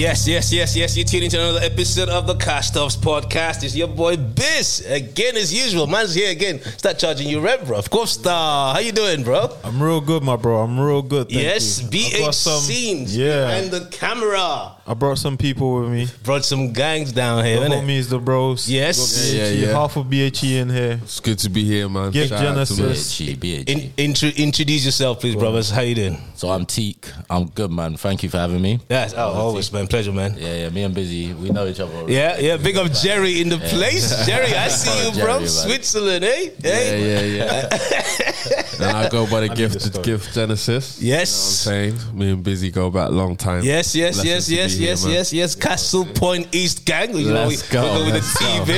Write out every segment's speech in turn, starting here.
Yes. You're tuning into another episode of the Cast Offs podcast. It's your boy Biz again, as usual. Man's here again. Start charging you rent, bro. Of course, Star. How you doing, bro? I'm real good, my bro. I'm real good. Yes, BH scenes behind the camera. I brought some people with me. Brought some gangs down here, the innit? homies, the bros. Yes. Yeah. Half of BHE in here. It's good to be here, man. Give Shout out to Genesis. Introduce yourself, please, brothers. How you doing? So I'm Teak. I'm good, man. Thank you for having me. Yes, always, man. Pleasure, man. Yeah. Me and Busy, we know each other already. Yeah. Big up Jerry in the place. Jerry, I see you, bro. Jerry, Switzerland, eh? Yeah. And I go by the gift Genesis. Yes. You know what I'm saying? Me and Busy go back a long time. Yes. Castle Point East Gang. You know, Let's go. We go with the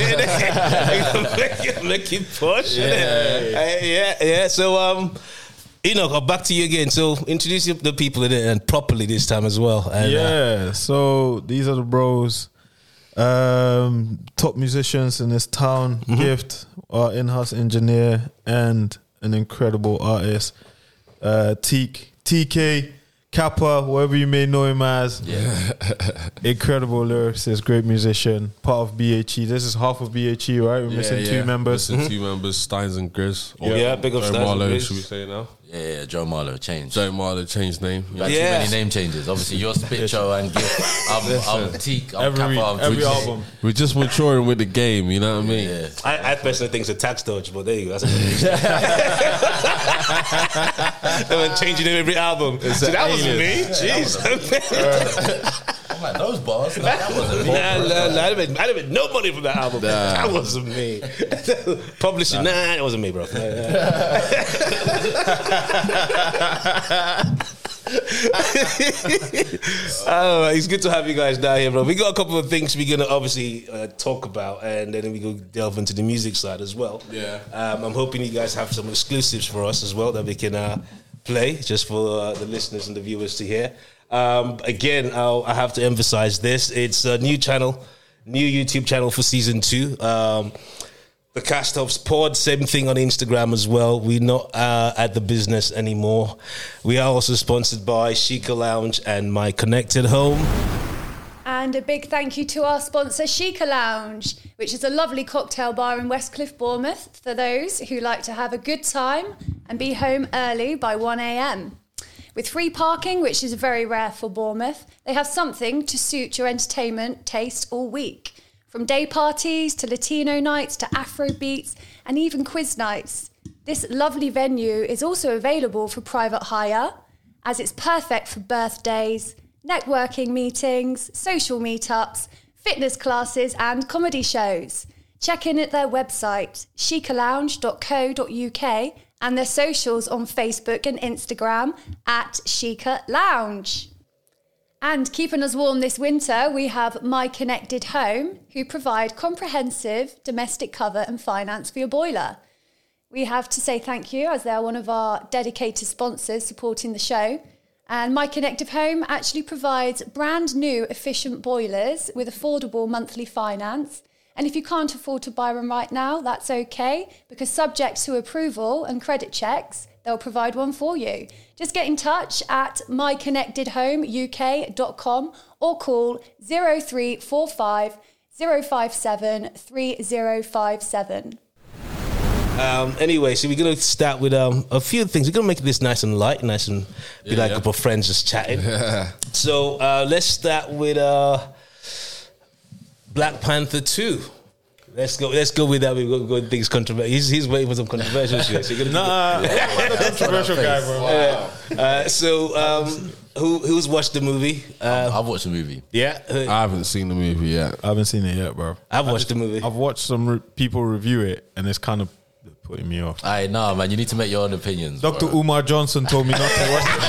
TV. Make it push. Yeah. So, Enoch, back to you again. So, introduce the people and properly this time as well. And, So these are the bros. Top musicians in this town. Gift, our in-house engineer, and an incredible artist. TK, Kappa, whatever you may know him as. Yeah. Incredible lyricist, great musician, part of BHE. This is half of BHE, right? We're missing two members. Missing two members, Steins and Grizz. Big up Joe Steins and Marlowe, Grizz. should we say now? Yeah, Joe Marlowe changed. Joe Marlowe changed name. You've had too many name changes. Obviously, you're Spitcho and Gift. I'm Teak. I'm Kappa. I'm Every Fuji. album. We're just maturing with the game, you know what I mean? Yeah. I personally think it's a tax dodge, but there you go. That's what changing every album. So that wasn't me. Jeez. I'm like, those bars? Like, that wasn't me. Nah, I didn't make no money from that album. That wasn't me. Publishing, that wasn't me, bro. It's good to have you guys down here, bro. We got a couple of things we're gonna obviously talk about, and then we go delve into the music side as well. Yeah. I'm hoping you guys have some exclusives for us as well that we can play just for the listeners and the viewers to hear. Again, I have to emphasize this. It's a new channel, new YouTube channel for season 2. The Cast Offs Pod, same thing on Instagram as well. We're not at the business anymore. We are also sponsored by Sheikah Lounge and My Connected Home. And a big thank you to our sponsor, Sheikah Lounge, which is a lovely cocktail bar in Westcliff, Bournemouth, for those who like to have a good time and be home early by 1 a.m. With free parking, which is very rare for Bournemouth, they have something to suit your entertainment taste all week. From day parties to Latino nights to Afro beats and even quiz nights. This lovely venue is also available for private hire, as it's perfect for birthdays, networking meetings, social meetups, fitness classes and comedy shows. Check in at their website, sheikahlounge.co.uk, and their socials on Facebook and Instagram at Sheikah Lounge. And keeping us warm this winter, we have My Connected Home, who provide comprehensive domestic cover and finance for your boiler. We have to say thank you, as they are one of our dedicated sponsors supporting the show. And My Connected Home actually provides brand new efficient boilers with affordable monthly finance. And if you can't afford to buy one right now, that's okay, because subject to approval and credit checks, they'll provide one for you. Just get in touch at myconnectedhomeuk.com or call 0345 057 3057. Anyway, so we're going to start with a few things. We're going to make this nice and light, nice and be like a couple of friends just chatting. So let's start with Black Panther 2. Let's go with that. We've got to go with things controversial. He's waiting for some controversial shit. So I'm the controversial guy, bro. Wow. Who's watched the movie? I've watched the movie. Yeah, I haven't seen the movie yet. I haven't seen it yet, bro. I've watched the movie. I've watched some people review it, and it's kind of putting me off. Aye, no, man, you need to make your own opinions. Dr. bro. Umar Johnson told me not to watch it.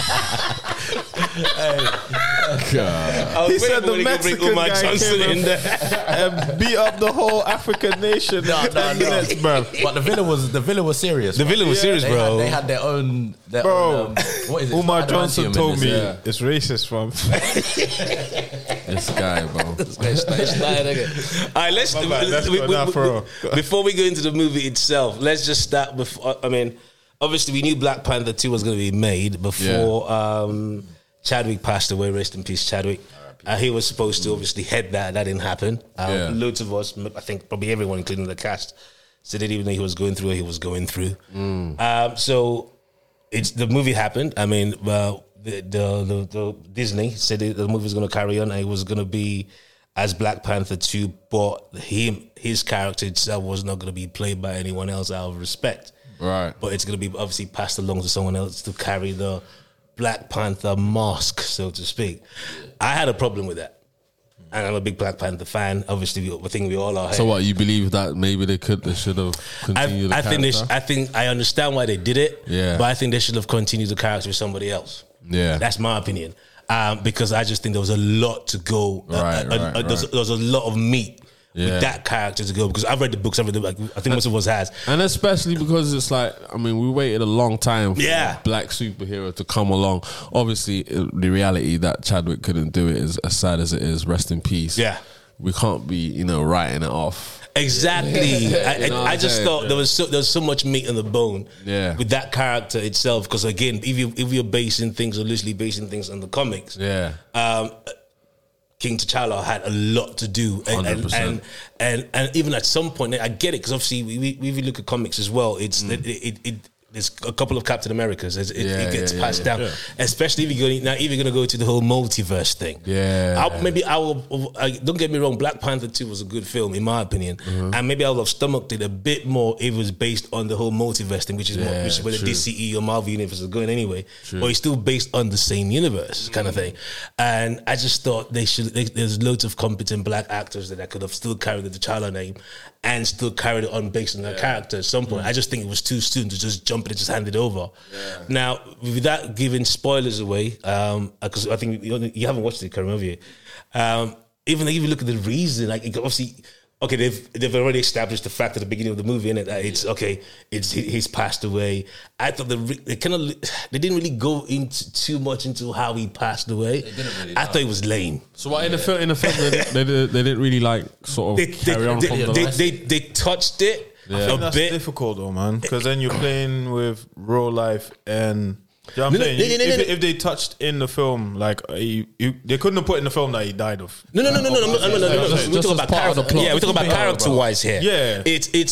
He said the Mexican Umar guy Johnson came in there and beat up the whole African nation in 10 minutes, bro. But the villain was serious. The villain was serious, bro. They had their own. Bro, what is it? Umar Johnson told me Yeah. it's racist, fam. This guy, bro. All right, let's before we go into the movie itself, let's just start with. I mean, obviously, we knew Black Panther 2 was going to be made before Chadwick passed away. Rest in peace, Chadwick. He was supposed to obviously head that. That didn't happen. Loads of us, I think probably everyone, including the cast, said they didn't even know he was going through what he was going through. So the movie happened. I mean, the Disney said the movie was going to carry on. And it was going to be as Black Panther 2, but his character itself was not going to be played by anyone else out of respect. Right. But it's going to be obviously passed along to someone else to carry the Black Panther mask, so to speak. I had a problem with that. And I'm a big Black Panther fan. Obviously, I think we all are. So what, you believe that maybe they should have continued the character? I understand why they did it, yeah. But I think they should have continued the character with somebody else. Yeah. That's my opinion. Because I just think there was a lot to go. There was a lot of meat with that character to go. Because I've read the books, I think most of us has. And especially because it's like, I mean, we waited a long time for a black superhero to come along. Obviously, the reality that Chadwick couldn't do it is as sad as it is. Rest in peace. Yeah. We can't be, writing it off. Exactly. I just thought there was so much meat on the bone with that character itself. Because again, if you're basing things or loosely basing things on the comics, King T'Challa had a lot to do, and even at some point, I get it because obviously if you look at comics as well, it's there's a couple of Captain Americas. It gets passed down, especially if you're going to go to the whole multiverse thing. Don't get me wrong. Black Panther 2 was a good film in my opinion, and maybe I would have stomached it a bit more if it was based on the whole multiverse thing, which is where the DCE or Marvel universe is going anyway. But it's still based on the same universe kind of thing. And I just thought there's loads of competent black actors that could have still carried the T'Challa name and still carried it on based on their character at some point. I just think it was too soon to just jump and just hand it over. Now, without giving spoilers away, because I think you haven't watched it, Karim, have you? Even if you look at the reason, like obviously, okay, they've already established the fact at the beginning of the movie, innit, that he's passed away. I thought they didn't really go into too much into how he passed away. I thought it was lame. So what in the film they didn't really like sort of carry on from the rest? They touched it. I think that's difficult though, man, because then you're playing with real life and. You know what I'm saying? If they touched in the film, like they couldn't have put in the film that he died of. No. We're talking about character. Yeah, we're talking about character-wise here. Yeah,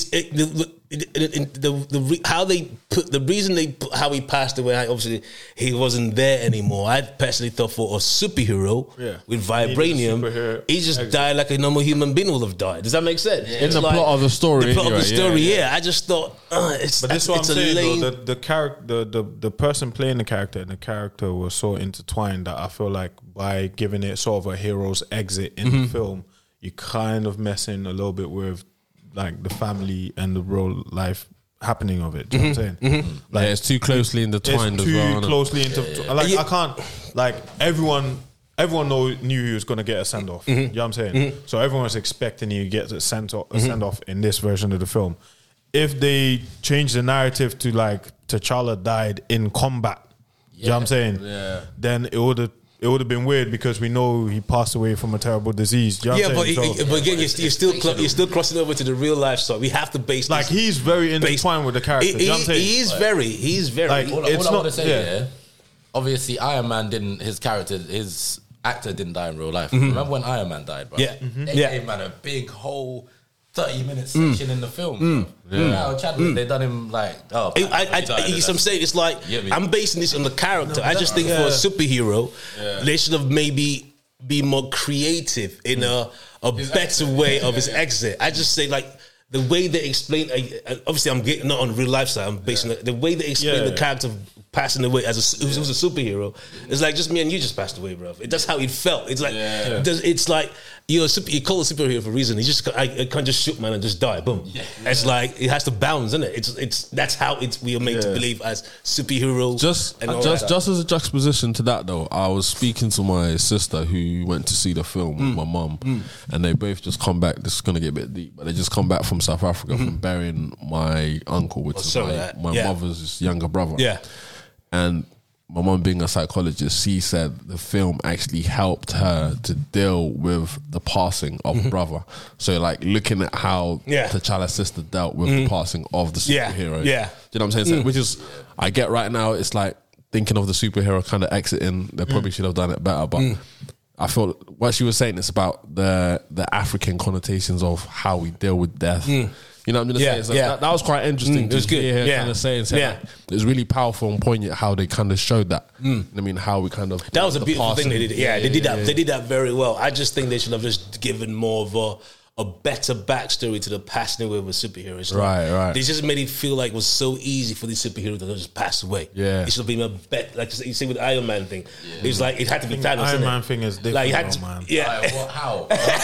how they put the reason they put how he passed away. Obviously, he wasn't there anymore. I personally thought for a superhero with vibranium, he just died like a normal human being would have died. Does that make sense? In the plot of the story. The plot of the story. I just thought but this is what I'm saying. Though, the character, the person playing the character and the character were so intertwined that I feel like by giving it sort of a hero's exit in the film, you kind of messing a little bit with like the family and the real life happening of it. Do you know what I'm saying? Like it's too closely intertwined. It's too closely intertwined. Like I can't. Like everyone knew he was going to get a send off. You know what I'm saying? So everyone was expecting he get a send off in this version of the film. If they change the narrative to like T'Challa died in combat, you know what I'm saying? Yeah. Then it would have been weird because we know he passed away from a terrible disease. You know what I'm saying? But again, you're still crossing over to the real life side. We have to base like he's very intertwined with the character. You know what I'm saying? He's very. Like, all I want to say, obviously Iron Man his actor didn't die in real life. Remember when Iron Man died, bro? They gave man a big whole 30-minute section in the film. Chadwick, they done him like, I'm saying it's like I'm basing this on the character. I just think for a superhero, they should have maybe be more creative in a better way of his exit. I just say like the way they explain. Obviously, I'm getting not on real life side. I'm basing the way they explain the character passing away as who's a superhero. It's like just me and you just passed away, bro. That's how it felt. It's like it's like you call a superhero for a reason. I can't just shoot man and just die. Boom. It's like it has to balance, isn't it? It's that's how we are made to believe as superheroes. Just as a juxtaposition to that though, I was speaking to my sister who went to see the film with my mum, and they both just come back. This is gonna get a bit deep, but they just come back from South Africa from burying my uncle, which is my mother's younger brother. Yeah. And my mum being a psychologist, she said the film actually helped her to deal with the passing of a brother. So like looking at how T'Challa's sister dealt with the passing of the superhero. Do you know what I'm saying? So, which is, I get right now, it's like thinking of the superhero kind of exiting, they probably should have done it better. But I feel what she was saying is about the African connotations of how we deal with death. You know what I'm going to say? So that was quite interesting. It was to good. hear her kind of saying like, it was really powerful and poignant how they kind of showed that. I mean, how we kind of that was a the beautiful thing passing. they did. They did that. They did that very well. I just think they should have just given more of a better backstory to the passing away of a superhero. It's Right. They just made it feel like it was so easy for these superheroes to just pass away. Yeah. It should have been a bet, like you see with the Iron Man thing. It was like it had to be Thanos. Iron Man thing is different, Like you had to, man. yeah. How?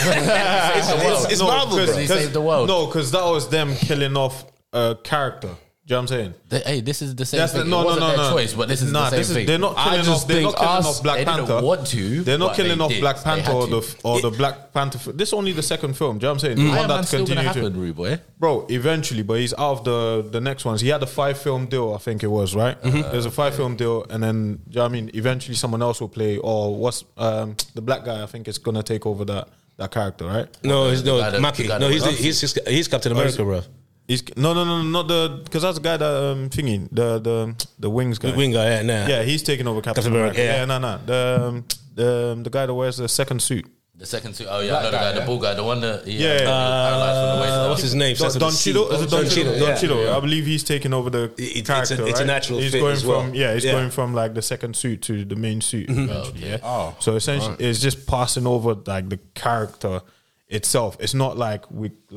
It's Marvel, bro. He saved the world. No, because that was them killing off a character. Do you know what I'm saying? Hey, this is the same That's thing. no, It wasn't no, their no. choice, but this is the same thing. They're not I killing just off. They're not think killing us- off Black they Panther. didn't want to. They're not but killing they off did. Black They Panther had or to. the Black Panther. This is only the second film. Do you know what I'm saying? The one Iron that Man's still gonna continued happen, Rude Boy. Bro, eventually, but he's out of the next ones. He had a 5-film deal, I think it was, right? There's a 5-film deal, and then, do you know what I mean? Eventually, someone else will play, or what's the black guy, I think, is going to take over that character, right? No, The guy that- Mackie. the guy No, that- he's Captain America, bro. He's no, not the, because that's the guy that, thingy, the wings guy. The wing guy, yeah. Yeah, he's taking over Captain America. Yeah, no. The guy that wears the second suit. The second suit. Oh yeah, I know the guy, the bull guy, the one that Yeah. paralyzed from the waist down. What's his name? Don Cheadle? Is it Don Cheadle? Yeah. Don Cheadle. I believe he's taking over the character. it's a right? natural he's fit going as well. from he's Yeah. going from like the second suit to the main suit. Eventually, yeah. Oh, So essentially, it's just passing over like the character itself. It's not like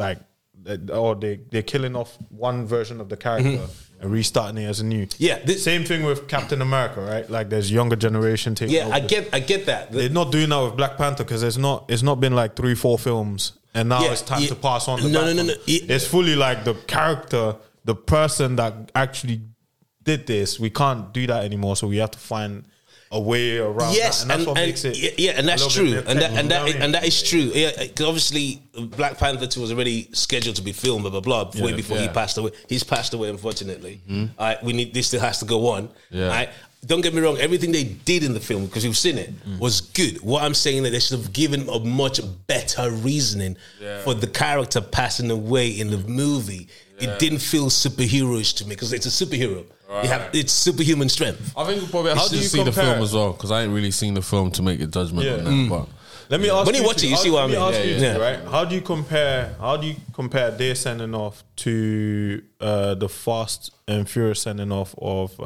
they're killing off one version of the character and restarting it as a new. Yeah, Same thing with Captain America, right? Like there's younger generation taking Yeah, over. I get that. They're not doing that with Black Panther because it's not been like 3-4 films and now Yeah, it's time yeah. to pass on. No. It's fully like the character, the person that actually did this. We can't do that anymore, so we have to find a way around. Yes, that. And that's what makes it. and that's a little true, bit and technical, you know what I mean? that is true. Yeah, because obviously Black Panther 2 was already scheduled to be filmed, blah blah blah, way before he passed away. He's passed away, unfortunately. This still has to go on. Yeah. Don't get me wrong. Everything they did in the film, because you've seen it, was good. What I'm saying that they should have given a much better reasoning for the character passing away in the movie. It didn't feel superheroish to me because it's a superhero. It's superhuman strength. I think we probably have How to do you see the compare- film as well because I ain't really seen the film to make a judgment on that. But Let me ask When you you watch two- it, you see what I mean. Let me ask you Yeah. two, right? How do you compare their sending off to the Fast and Furious sending off of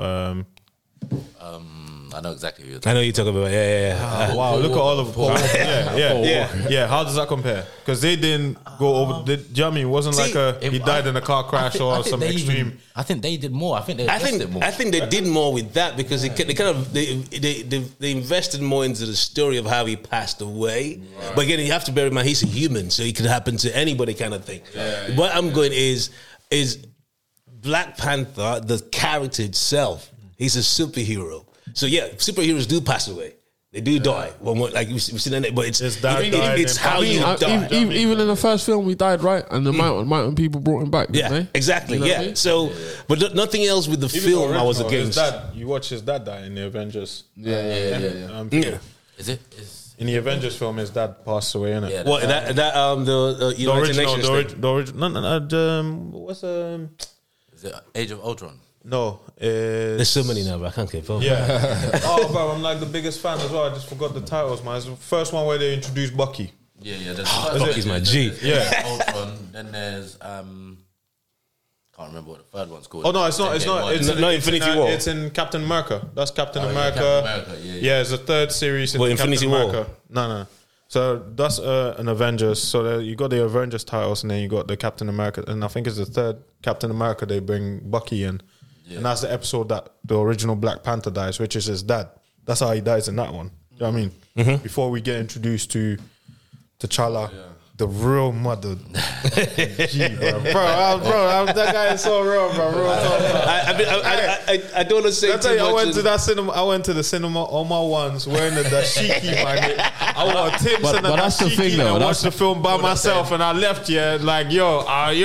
I know exactly who you're I talking know you're talking about. Yeah. wow, look at all of Paul Walker. yeah. How does that compare? Because they didn't go over. Do you know what I mean? It wasn't See, like he died in a car crash or some extreme. I think they did more. I think they I addressed think it more. I think they did more with that because they invested more into the story of how he passed away. Right. But again, you have to bear in mind he's a human, so it could happen to anybody, kind of thing. What I'm going is Black Panther, the character itself. He's a superhero, so yeah, superheroes do pass away. They do die. Well, like we've seen it, but it's how you die. even in the first film, we died, right? And the amount of people brought him back, didn't they? Exactly. You know what I mean? So, but nothing else with the film I was against. You watch his dad die in the Avengers. Yeah. Is it? In the Avengers film, his dad passed away, innit? Yeah, What the United Nations thing? the original. No. What's Is it Age of Ultron? No, There's so many now, but I can't keep up. yeah. Oh, bro, I'm like the biggest fan as well. I just forgot the titles, man. It's the first one where they introduced Bucky. Yeah. There's Bucky's my G. Yeah. Ultron. Then there's can't remember what the third one's called. Oh no, it's not. It's not. It's No, Infinity War. It's in Captain America. That's Captain Oh, yeah, America. Captain America, yeah. It's the third series in What, Captain Infinity War? America. No. So that's an Avengers. So you got the Avengers titles, and then you got the Captain America, and I think it's the third Captain America. They bring Bucky in, and that's the episode that the original Black Panther dies, which is his dad. That's how he dies in that one. You know what I mean? Before we get introduced to T'Challa, the real mother. Gee, bro, that guy is so real, bro. Real talk, bro. I don't want to say I tell too you, I much. went to that cinema. I went to the cinema on my ones wearing the dashiki, man. I wore Tips But and the that's the dashiki thing, though. and That's- watched the film by myself, and I left here like, yo,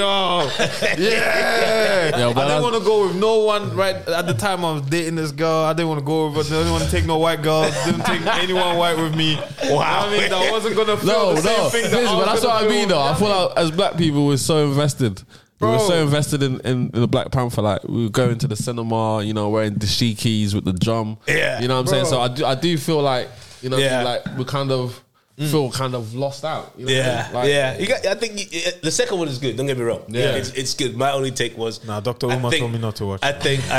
yeah. Yo, but I didn't that's- want to go with no one right at the time I was dating this girl. I didn't want to go with. I didn't want to take no white girl. Didn't take anyone white with me. Wow. I mean, I wasn't gonna feel the same thing. But that's what I mean, though. I feel like as black people, we're so invested. We were Bro. so invested in the Black Panther. Like we were going to the cinema, wearing dashikis with the drum. Yeah. You know what I'm saying? So I do feel like You know, like we kind of feel kind of lost out. You know Yeah, what I mean? yeah. You got, I think the second one is good. Don't get me wrong. Yeah. It's good. My only take was, Dr. Umar told me not to watch. I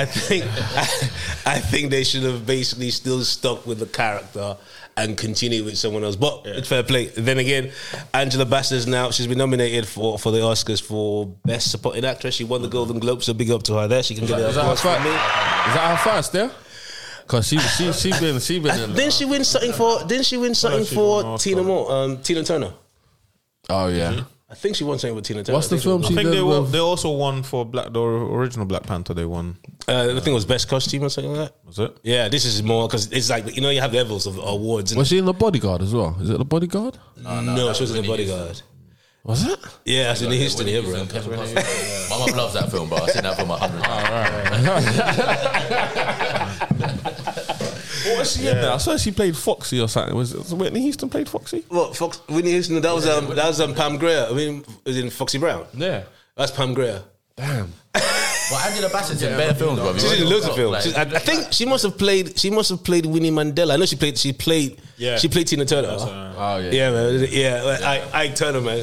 think they should have basically still stuck with the character and continue with someone else. But it's fair play. Then again, Angela Bassett's now, she's been nominated for the Oscars for Best Supporting Actress. She won the Golden Globe, so big up to her there. She can get it. Is that her first? Yeah. Because she been in. Didn't she win something for Tina Moore? Tina Turner. Oh yeah. I think she won something with Tina Turner. What's the film I she think did? they also won for the original Black Panther. They won. I think it was Best Costume or something like that. Was it? Yeah, this is more because it's like, you know, you have levels of awards. Was she in The Bodyguard as well? Is it The Bodyguard? No, she was in The Bodyguard. Was it? Yeah, that's in Houston, yeah, bro. My mum loves that film, but I've seen that film 100 times. What was she in there? I saw she played Foxy or something. Was Whitney Houston played Foxy? What, Whitney Houston? That was Pam Grier. I mean, it was in Foxy Brown. Yeah. That's Pam Grier. Damn. Well, Angela Bassett's in bare films, bro. She's in loads of films. I think she must have played Winnie Mandela. I know she played Tina Turner. Oh yeah. Yeah, man. Yeah, Ike Turner, man.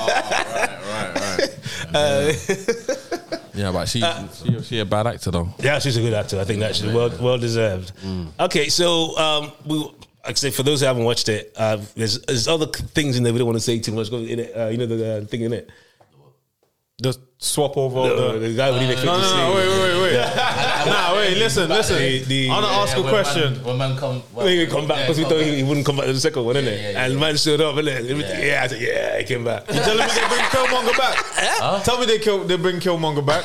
Right. Yeah, but she a bad actor though. Yeah, she's a good actor. I think that she's well deserved. Okay, so like I say, for those who haven't watched it, there's other things in there we don't want to say too much. In it, you know the thing in it. Just swap over The guy we didn't expect to see. No, wait. Wait, listen. I want to ask a question. When man come back because we thought he wouldn't come back to the second one, innit? And man showed up, innit? Yeah, I said, he came back. You telling me they bring Killmonger back? Tell me they bring Killmonger back.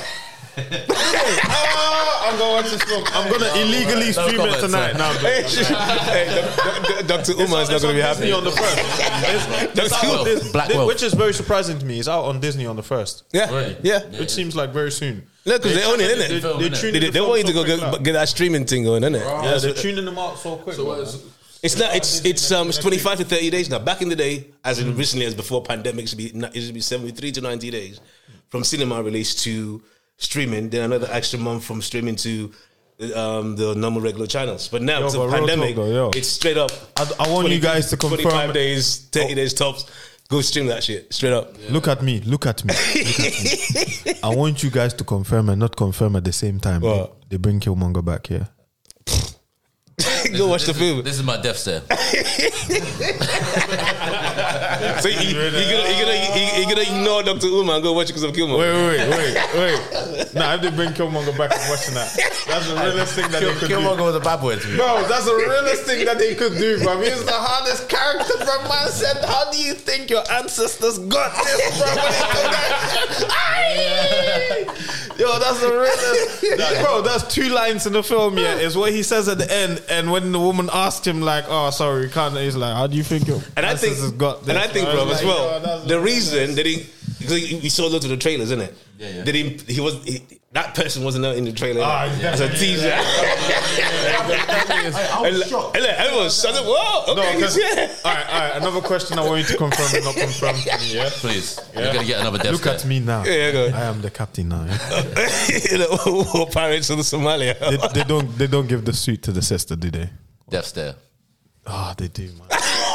I'm gonna watch this film. I'm gonna illegally stream it tonight. Now, Dr. Umar is not gonna be happy. Disney on the first. Which is very surprising to me. It's out on Disney on the first. Yeah. Which seems like very soon. No, because they own it, innit? They want you to go get that streaming thing going, innit? Yeah, they're tuning them out so quick. It's 25 to 30 days now. Back in the day, as in recently as before pandemic, it should be 73 to 90 days from cinema release to streaming, then another extra month from streaming to the normal regular channels. But now it's a pandemic. It's straight up. I want you guys to confirm 25 days, 30 days tops. Go stream that shit straight up. Yeah. Look at me. I want you guys to confirm and not confirm at the same time. What? They bring Killmonger back here. Go watch the film. This is my death stare. So you're gonna ignore Dr. Umar and go watch it because of Killmonger. Wait. Nah, if they bring Killmonger back, I'm watching that. That's the realest thing that they could do. Killmonger was a bad boy to me. Bro, that's the realest thing that they could do, bro. He's the hardest character, bro. Man said, how do you think your ancestors got this, bro? When they do that shit? Yo, that's the realest. Bro, that's 2 lines in the film, yeah. Is what he says at the end, and when the woman asked him, like, oh, sorry, you can't, he's like, how do you think your ancestors got this? And I think, bro, as well, yo, the reason that because we saw lots of the trailers, isn't it? Yeah. That person wasn't out in the trailer yeah. as a teaser. I was shocked. And everyone was shut up. Whoa, okay, No, all right. Another question I want you to confirm and not confirm to me, yeah? Please. You're going to get another death Look at me now. Yeah, go. I am the captain now. Yeah? War pirates of the Somalia. They don't give the suit to the sister, do they? Death stare. Oh, they do, man.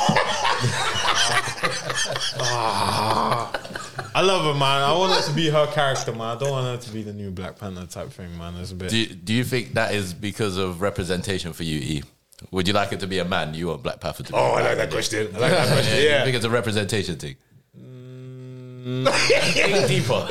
I love her, man. I want her to be her character, man. I don't want her to be the new Black Panther type thing, man. It's a bit. Do you think that is because of representation for you, E? Would you like it to be a man? You want Black Panther to be? I like that question. Yeah. You think it's a representation thing? Think deeper.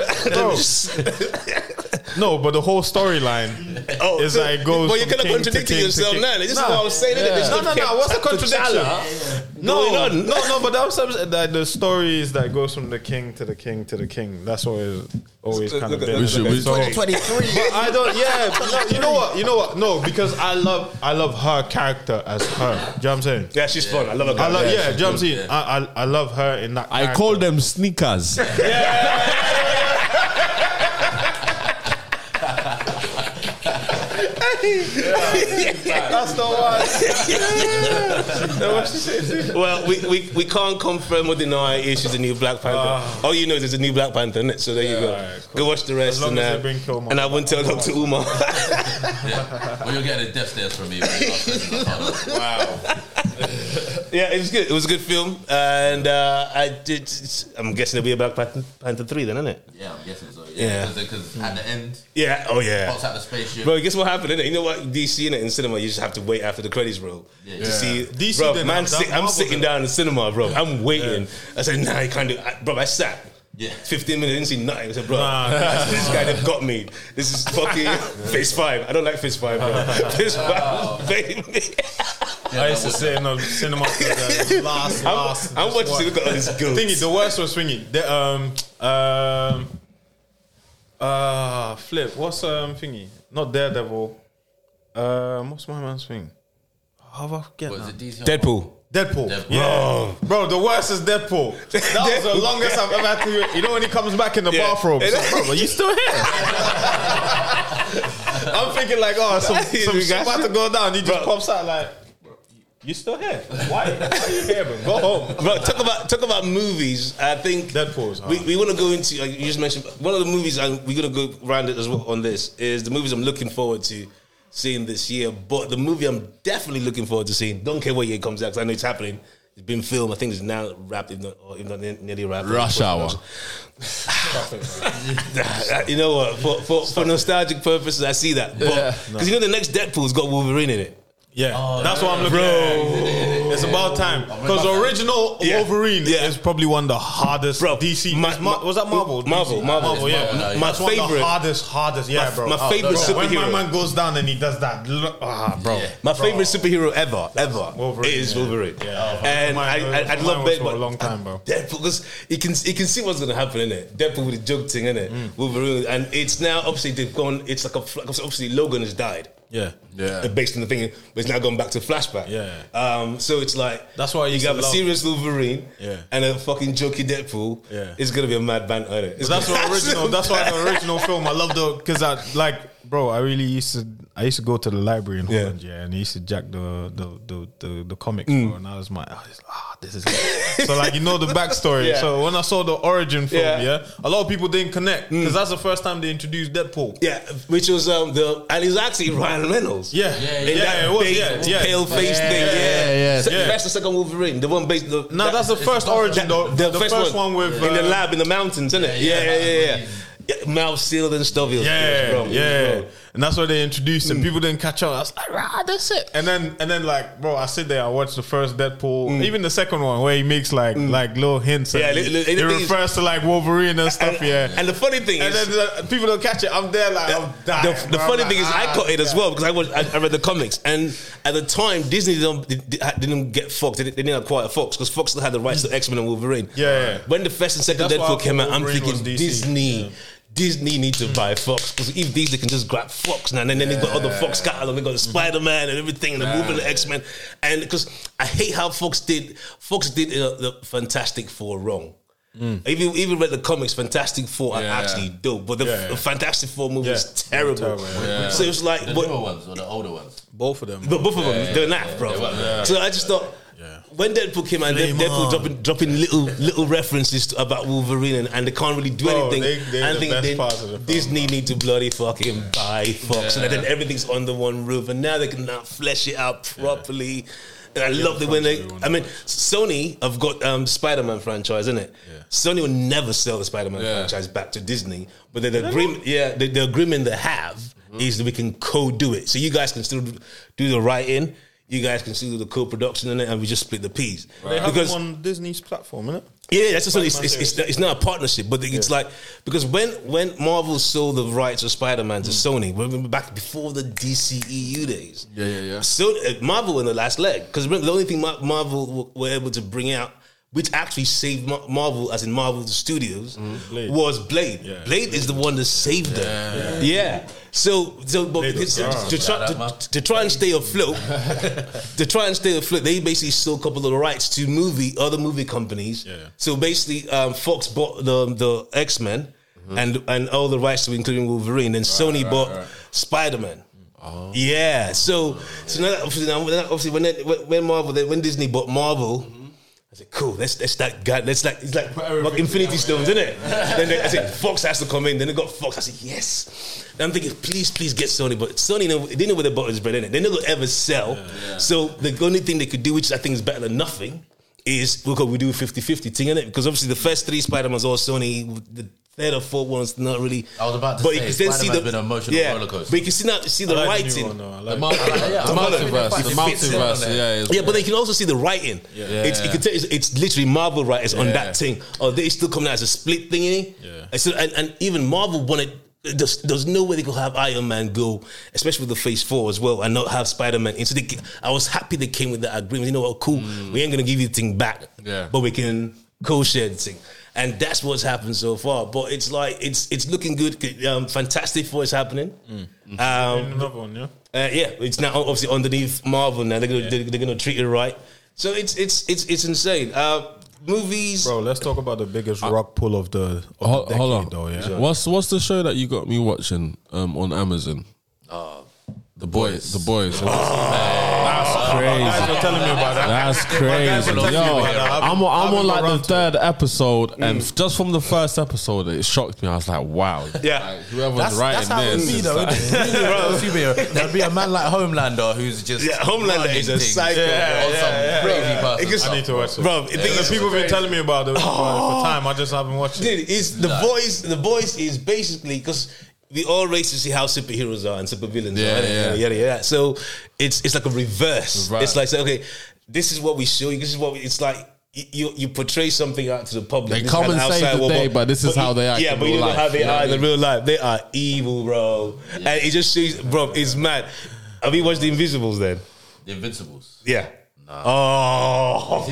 No, but the whole storyline is like goes. But you're kind of contradicting yourself now. This is what I was saying. No. What's the contradiction? No. But the story is that goes from the king to the king to the king. That's what it's always kind of been. 23. But I don't. Yeah. No, you know what? No, because I love her character as her. Do you know what I'm saying? Yeah, she's fun. I love her. Do you know what I'm saying? I love her in that. I call them sneakers. That's the one. Well, we can't confirm or deny she's a new Black Panther. All you know is there's a new Black Panther, isn't it? So there you go. Right, cool. Go watch the rest. As long as they bring Killmonger. And I wouldn't tell Dr. Umar. Well, you're getting a death stares from me. Wow. Yeah, it was good. It was a good film, and I'm guessing it'll be a Black Panther 3 then, isn't it? Yeah, I'm guessing so. Yeah. Because at the end, Yeah. Oh yeah. pops out the spaceship. Bro, guess what happened, innit? You know what? DC in it in cinema, you just have to wait after the credits roll to see. DC bro, didn't man, have that. I'm Marvel sitting did. down in the cinema, bro. I'm waiting. I said, nah, you can't do it. Bro, I sat. Yeah. 15 minutes, didn't see nothing. I said, bro, this guy, they've got me. This is fucking Phase 5. I don't like Phase 5, bro. Phase 5, baby. I used to sit in the cinema for the last. I'm watching to look at all these girls. Thingy, the worst was Thingy. Flip. What's Thingy? Not Daredevil. What's my man's thing? How do I forget Was now? it DC? Deadpool. Deadpool. Yeah. Bro, the worst is Deadpool. That was the longest I've ever had to hear. You know when he comes back in the bathrobe? So, bro, are you still here? I'm thinking like, some shit about to go down. He just pops out like, you still here? Why are you here, bro? Go home. Bro, talk about movies. I think Deadpool's hard. we want to go into, like you just mentioned, one of the movies, and we're going to go around it as well on this, is the movies I'm looking forward to seeing this year. But the movie I'm definitely looking forward to seeing, don't care what year it comes out, because I know it's happening. It's been filmed. I think it's now wrapped, if not nearly wrapped. Rush Hour. You know what? For nostalgic purposes, I see that. Because you know the next Deadpool's got Wolverine in it. Yeah, that's what I'm looking at. It's about time. Because the original Wolverine is probably one of the hardest DC. Was that Marvel? Marvel, yeah. My That's one of favorite. the hardest. Yeah, bro. My favorite When superhero. my man goes down and he does that, bro. My favorite superhero ever Wolverine, is yeah. Wolverine. Yeah. And I love it it for a long time, bro. Deadpool, because you can see what's gonna happen in it. Deadpool with the joke thing in it. Wolverine, and it's now obviously they've gone. It's like obviously Logan has died. Yeah. Based on the thing, but it's now gone back to flashback. Yeah. So it's like That's why I used you to have a love- serious Wolverine. Yeah. And a fucking jokey Deadpool. Yeah. It's gonna be a mad banter, isn't it? That's the original. That's why the original film. I love because I really used to go to the library in Holland, and I used to jack the comics, bro, and I was this is it. So the backstory. Yeah. So when I saw the origin film, Yeah. a lot of people didn't connect because that's the first time they introduced Deadpool. Yeah, which was and it's actually Ryan Reynolds. Yeah, In that it was. big, Yeah, pale face thing. Yeah. Yeah. That's the second Wolverine. The one based. No, that's the first origin though. The first one with in the lab in the mountains, isn't it? Yeah. Mouth sealed and stuff. Bro. And that's why they introduced him. People didn't catch on. I was like, that's it. And then bro, I sit there, I watch the first Deadpool, even the second one where he makes like little hints. Yeah, and it refers to like Wolverine and stuff. And the funny thing and is, then people don't catch it. I'm there like, I'm dying. the funny thing is, I caught it as well because I read the comics, and at the time Disney didn't get Fox. They didn't acquire Fox because Fox still had the rights to X-Men and Wolverine. Yeah. When the first and second That's why I Deadpool came thought out, I'm Wolverine thinking was DC. Disney need to buy Fox because if these they can just grab Fox now, and then they've got other Fox catalog, they've got Spider-Man and everything, and they're moving the X-Men, and because I hate how Fox did the Fantastic Four wrong. Even read the comics, Fantastic Four are actually dope, but the Fantastic Four movie is terrible. So it was like The newer ones or the older ones? both of them. But both of them, they're naff, bro. So I just thought, when Deadpool came out, Deadpool dropping little references about Wolverine, and they can't really do anything. They're I the think best part of the film, Disney need to bloody fucking buy Fox, and then everything's under one roof, and now they can now flesh it out properly. And I love it when Sony have got Spider-Man franchise, isn't it? Sony will never sell the Spider-Man franchise back to Disney, but the agreement, the agreement they have is that we can co-do it. So you guys can still do the writing, you guys can still do the co-production in it, and we just split the peas. They have them on Disney's platform, isn't it? Yeah, that's just it's not a partnership, but it's like because when Marvel sold the rights of Spider-Man to Sony, remember back before the DCEU days. So Marvel in the last leg, because the only thing Marvel were able to bring out, which actually saved Marvel, as in Marvel Studios, was Blade. Blade is the one that saved them. Yeah. So but to try and stay afloat, they basically sold a couple of the rights to other movie companies. So basically, Fox bought the X-Men and all the rights to including Wolverine, and Sony bought Spider-Man. Yeah. So now obviously when Disney bought Marvel. said, cool, let's that guy, it's like Infinity Stones, isn't it? Then I said, Fox has to come in. Then they got Fox. I said, yes. And I'm thinking, please get Sony. But Sony, they didn't know where the butter is bread, innit? They never ever sell. Yeah. So the only thing they could do, which I think is better than nothing, is look, we do a 50-50 thing, innit? Because obviously the first 3 Spider-Man's all Sony. The third or fourth one's not really. I was about to say, Spider-Man's been an emotional roller coaster. But you can see the writing. The multiverse. Yeah, but they can also see the writing. Yeah. You can tell it's literally Marvel writers on that thing. Or they still coming out as a split thingy. Yeah. And even Marvel wanted. There's no way they could have Iron Man go, especially with the Phase 4 as well, and not have Spider-Man. And so I was happy they came with that agreement. You know what? Cool. We ain't gonna give you the thing back, but we can co-share the thing. And that's what's happened so far. But it's like it's looking good. Fantastic Four is happening. Another one, yeah, it's now obviously underneath Marvel now. They're gonna treat it right. So it's insane. Movies, bro. Let's talk about the biggest rock pull of the decade, hold on. though. Yeah. What's the show that you got me watching on Amazon? The Boys. The Boys. That's crazy. Guys were telling me about that. That's crazy. Yo, I'm on like the 3rd episode, and just from the first episode, it shocked me. I was like, wow. Yeah. Like, whoever's writing this. There'd be a man like Homelander who's just. Yeah, Homelander is a psycho. Crazy person. I need to watch it. Bro, people have been telling me about it for time. I just haven't watched it. Dude, The Boys is basically because we all race to see how superheroes are and supervillains are. Yeah. So it's like a reverse. It's like, okay, this is what we show you. This is what it's like. You portray something out to the public. They come and save the day, but this is how they act. Yeah, but you don't know how they are in the real life. They are evil, bro. Yeah. And it just shows, bro. It's mad. Have you watched The Invisibles then? The Invincibles. Yeah. Nah. Oh,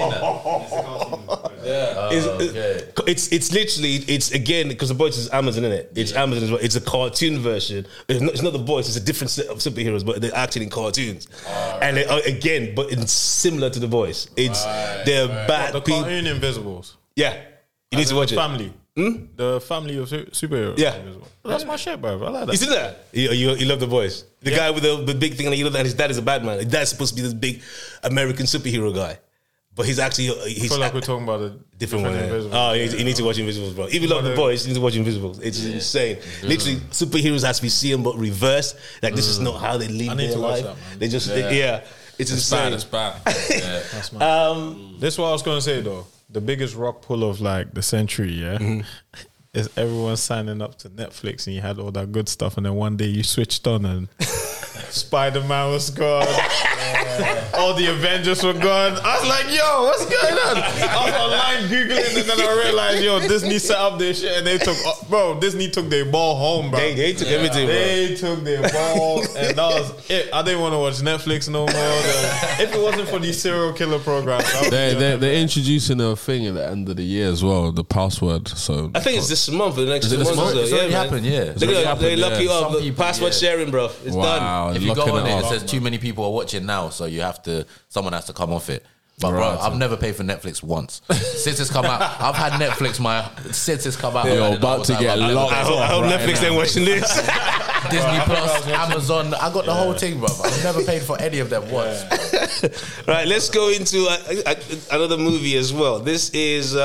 okay. It's literally again because The Boys is Amazon, isn't it? It's Amazon as well. It's a cartoon version. It's not The Boys. It's a different set of superheroes, but they're acting in cartoons. And they are, again, but it's similar to The Boys. They're bad people. The cartoon Invisibles. Yeah, you need to watch it. Family. The family of superheroes. Yeah. That's my shit, bro. I like that. You see that? You love The Boys. The guy with the big thing, and you know that his dad is a bad man. His dad's supposed to be this big American superhero guy. But he's actually... I feel like we're talking about a different one. Invisibles. Oh, you need to watch Invisibles, bro. If you love The Boys, you need to watch Invisibles. It's insane. Literally, superheroes has to be seen, but reversed. Like, this is not how they live their life. That, they just... It's insane. It's bad. That's mad. This is what I was going to say, though. The biggest rock pull of, like, the century, is everyone signing up to Netflix and you had all that good stuff, and then one day you switched on and Spider-Man was gone. All the Avengers were gone. I was like, yo, what's going on? I was online Googling, and then I realized, yo, Disney set up their shit and they took, Disney took their ball home, bro. They took everything, bro. They took their ball, and that was it. I didn't want to watch Netflix no more. If it wasn't for these serial killer programs, they're introducing a thing at the end of the year as well, the password. So I think it's this month, the next 2 months. It's already happened, They lock you up. Password sharing, bro. It's done. If you go on it says too many people are watching now, so someone has to come off it. But bro, I've never paid for Netflix once since it's come out. I've had Netflix since it's come out. You're about to get locked. I hope Netflix ain't watching this. Disney Plus, Amazon. I got the whole thing, bro. I've never paid for any of them once. Right, let's go into another movie as well. This is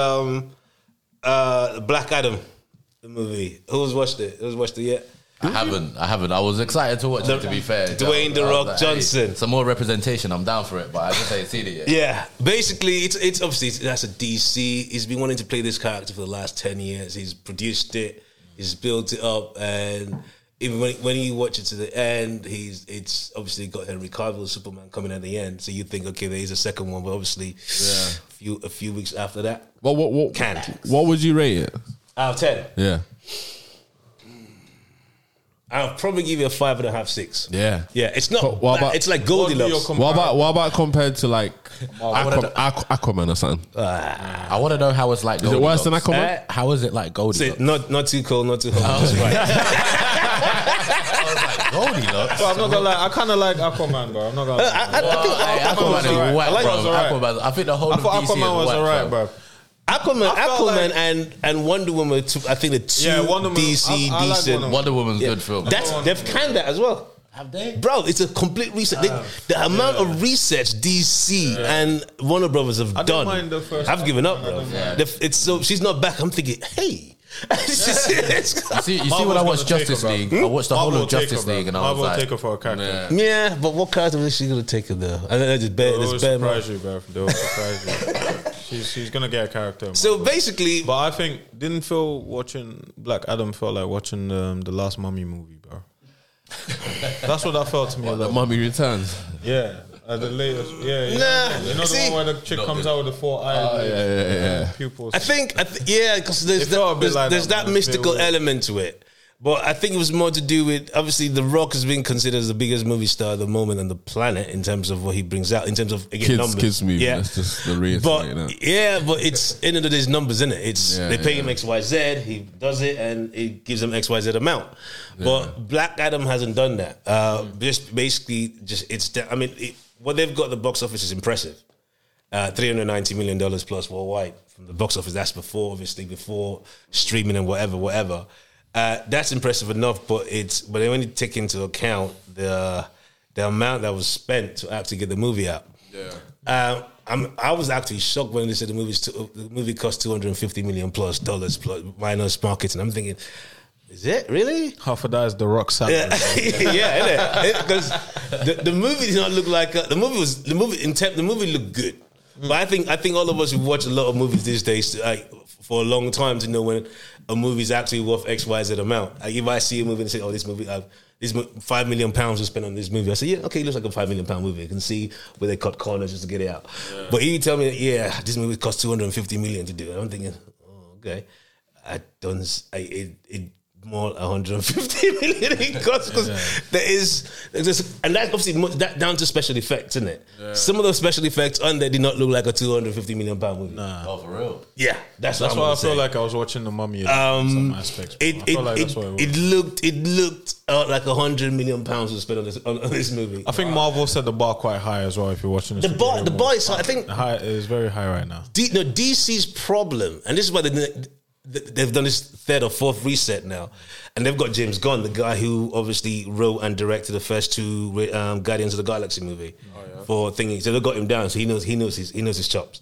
Black Adam, the movie. Who's watched it? Who's watched it yet? I haven't. I was excited to watch it, to be fair. Dwayne The Rock Johnson. Some more representation, I'm down for it, but I just ain't seen it yet. Yeah. Basically, it's obviously, that's a DC. He's been wanting to play this character for the last 10 years. He's produced it. He's built it up. And even when you watch it to the end, it's obviously got Henry Cavill, Superman, coming at the end. So you think, okay, there is a second one. But obviously, a few weeks after that, what would you rate it? Out of 10? Yeah. I'll probably give you a 5.5, 6. Yeah, it's not. It's like Goldilocks. What about compared to like Aquaman or something? I want to know how it's like. Is it worse than Aquaman? How is it like Goldilocks? Not too cold, not too hot. That's right. I was like Goldilocks. I'm not gonna lie. I kind of like Aquaman, bro. I'm not gonna lie. I think Aquaman is whack, bro. I think the whole of DC Aquaman was alright, bro. Aquaman and Wonder Woman, I think the two DC decent. Wonder Woman's good film. They've canned that as well. Have they? Bro, it's a complete reset. The amount of resets DC and Warner Brothers have done, mind the first I've given up, bro. Yeah. It's so she's not back. I'm thinking, hey. You see when I watched Justice League, I watched the whole of Justice League, and I was like, take her for a character. Yeah, but what character is she gonna take her there? I know it's They will surprise you, bro. They will surprise you. She's gonna get a character. So basically, but I think didn't feel watching Black Adam felt like watching the last Mummy movie, bro. That's what that felt to me. The Mummy Returns. Yeah. The latest, Nah, you know the one where the chick comes out with the 4 eyes, pupils. I think, because there's that mystical element to it. But I think it was more to do with, obviously, The Rock has been considered as the biggest movie star at the moment on the planet in terms of what he brings out, in terms of, again, numbers. Kids movie, that's just the reason. But it's, in the there's numbers in it. They pay him XYZ, he does it, and it gives him XYZ amount. But Black Adam hasn't done that. What they've got at the box office is impressive. $390 million plus worldwide from the box office. That's before streaming and whatever. That's impressive enough, but when you take into account the amount that was spent to actually get the movie out. Yeah. I was actually shocked when they said the movie cost $250 million plus minus marketing. I'm thinking, is it really? Half of that is The Rock salary. Because the movie did not look like the movie looked good. But I think all of us who watch a lot of movies these days, for a long time, to know when a movie is actually worth XYZ amount. Like if I see a movie and say, "Oh, this movie, this £5 million was spent on this movie," I say, "Yeah, okay, it looks like a £5 million movie." I can see where they cut corners just to get it out. Yeah. But if you tell me, this movie cost $250 million to do, I'm thinking, oh, okay, it more 150 million it costs because and that's obviously that down to special effects, isn't it? Yeah. Some of those special effects on there did not look like a £250 million movie. Nah. Oh, for real? Yeah, that's why I feel like I was watching The Mummy in some aspects. It looked like £100 million was spent on this movie. I think Marvel set the bar quite high as well. If you're watching the bar is, I think, is very high right now. DC's problem, and this is why they've done this third or fourth reset now, and they've got James Gunn, the guy who obviously wrote and directed the first two Guardians of the Galaxy movie for thingy. So they got him down, so he knows his chops.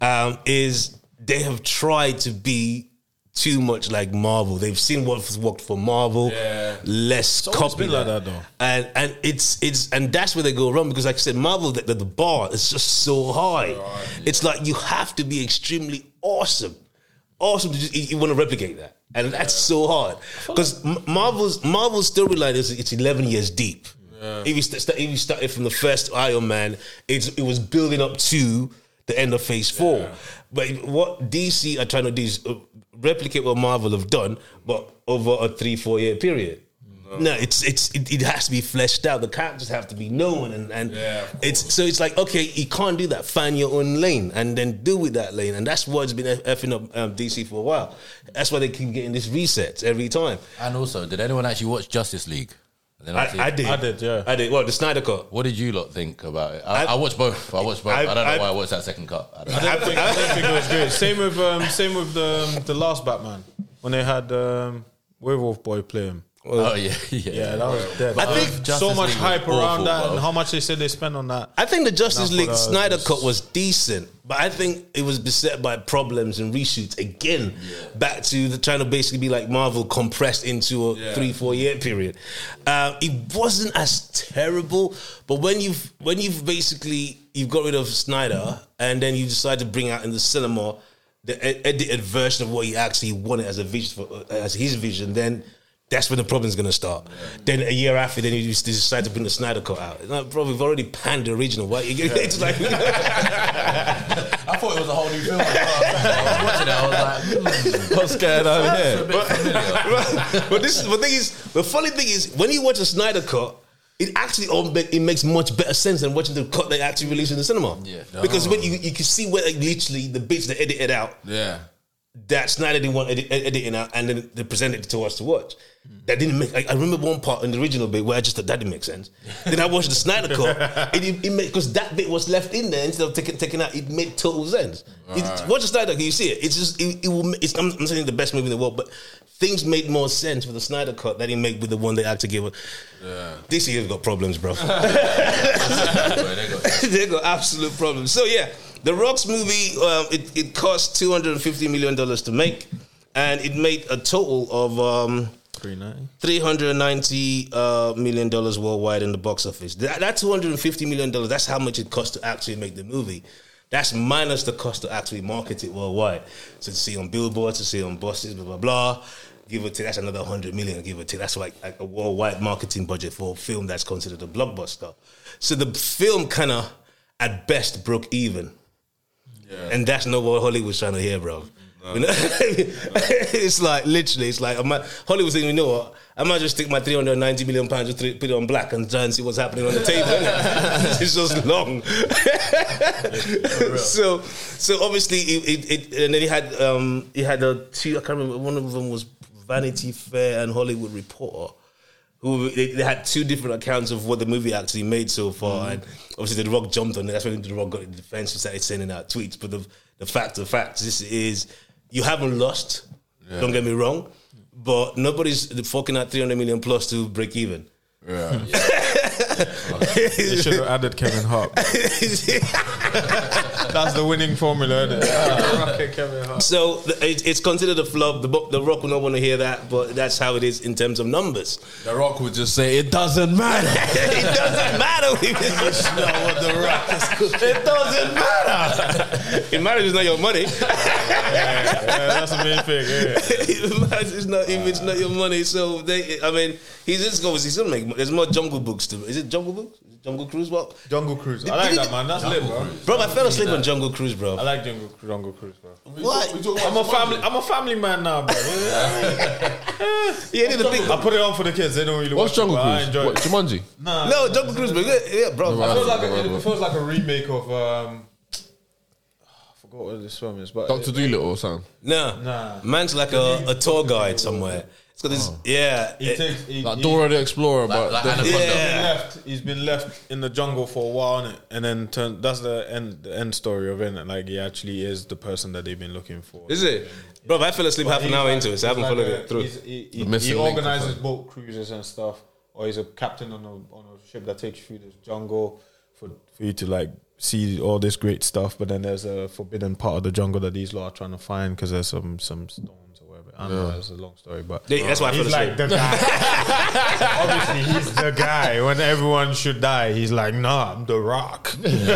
Is they have tried to be too much like Marvel. They've seen what's worked for Marvel. Let's copy like that though. And it's that's where they go wrong, because like I said, Marvel the bar is just so high. It's like you have to be extremely awesome to you want to replicate that, and that's so hard because Marvel's storyline it's 11 years deep. Yeah. If you started from the first Iron Man, it was building up to the end of Phase 4. Yeah. But what DC are trying to do is replicate what Marvel have done, but over a 3-4 year period. No, it has to be fleshed out. The characters have to be known, and it's like, okay, you can't do that. Find your own lane and then do with that lane, and that's what's been effing up DC for a while. That's why they keep getting this reset every time. And also, did anyone actually watch Justice League? I did. I did. Well, the Snyder Cut. What did you lot think about it? I watched both. I don't know why I watched that second cut. I don't think it was good. Same with the last Batman when they had Werewolf Boy play him. Yeah, that was dead. I think so much hype around that, and how much they said they spent on that. I think the Justice League Snyder Cut was decent, but I think it was beset by problems and reshoots again. Back to trying to basically be like Marvel compressed into a 3-4 year period. It wasn't as terrible, but when you've got rid of Snyder and then you decide to bring out in the cinema the edited version of what he actually wanted as his vision, then that's when the problem's going to start. Then a year after, then you decide to bring the Snyder Cut out. No, bro, we've already panned the original. Why? It's like I thought it was a whole new film. I was watching it. I was like, what's going on here? But the funny thing is, when you watch a Snyder Cut, it actually it makes much better sense than watching the cut they actually released in the cinema. Yeah, because when you can see where literally the bits they edited out. Yeah. That Snyder didn't want editing out, and then they presented it to us to watch. That didn't make. I remember one part in the original bit where I just thought that didn't make sense. Then I watched the Snyder cut. It made, because that bit was left in there instead of taking out. It made total sense. Watch the Snyder cut, you see it. It's just it will. I'm saying the best movie in the world, but things made more sense with the Snyder Cut than he made with the one they had to give it. Yeah. DC has got problems, bro. They got absolute problems. So yeah, The Rock's movie, it cost $250 million to make, and it made a total of $390 million worldwide in the box office. That $250 million, that's how much it cost to actually make the movie. That's minus the cost to actually market it worldwide. So to see on billboards, to see on buses, blah, blah, blah. Give or take, that's another $100 million, give or take. That's like a worldwide marketing budget for a film that's considered a blockbuster. So the film kind of, at best, broke even. Yeah. And that's not what Hollywood's trying to hear, bro. No. You know? It's like, literally, Hollywood's saying, you know what? I might just take my £390 million, just put it on black and try and see what's happening on the table. It's just long. So obviously, and then he had two, I can't remember, one of them was Vanity Fair and Hollywood Reporter, who they had two different accounts of what the movie actually made so far. And obviously, The Rock jumped on it. That's when The Rock got in defense and started sending out tweets. But the fact of facts, this is, you haven't lost, don't get me wrong, but nobody's fucking at 300 million plus to break even. Yeah. They should have added Kevin Hart. That's the winning formula, isn't it? Kevin Hart. So it's considered a flop. The Rock will not want to hear that, but that's how it is in terms of numbers. The Rock would just say, it doesn't matter. It doesn't matter. It's not what The Rock is cooking. It doesn't matter. It matters it's not your money. That's the main thing. It matters if it's not your money. So he's just obviously still make money. There's more Jungle Books to. Is it Jungle Books? Jungle Cruise? What? Jungle Cruise. I like that, man. That's lit, bro. Bro, I fell asleep on Jungle Cruise, bro. I like Jungle Cruise, bro. What? I'm a family man now, bro. I put it on for the kids. They don't really watch Jungle Cruise? I enjoy what, Jumanji? No, Jungle Cruise, bro. Yeah, bro. It feels like a remake of I forgot what this film is, but Dr. Dolittle or something. Nah. Man's like a tour guide somewhere. It's got this, like Dora the Explorer, but he's been left in the jungle for a while, and then that's the end story of it. Like he actually is the person that they've been looking for. Is it? Bro, I fell asleep half an hour into it, so I haven't followed it through. He organizes boat cruises and stuff, or he's a captain on a ship that takes you through this jungle for you to like see all this great stuff. But then there's a forbidden part of the jungle that these lot are trying to find because there's some stones. I don't know, it's a long story, but that's why I fell asleep. Like the guy. Obviously, he's the guy. When everyone should die, he's like, nah, I'm The Rock.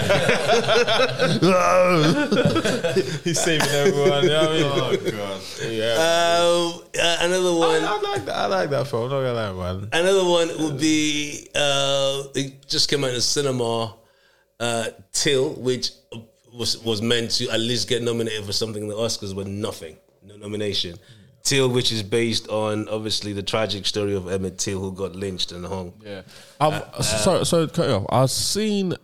He's saving everyone. You know what I mean? Oh, God. Yeah. Another one. I like that film. I'm not gonna lie, man. Another one would be, it just came out in the cinema, Till, which was meant to at least get nominated for something in the Oscars, but nothing. No nomination. Till, which is based on obviously the tragic story of Emmett Till, who got lynched and hung. Yeah, sorry to cut you off. I've seen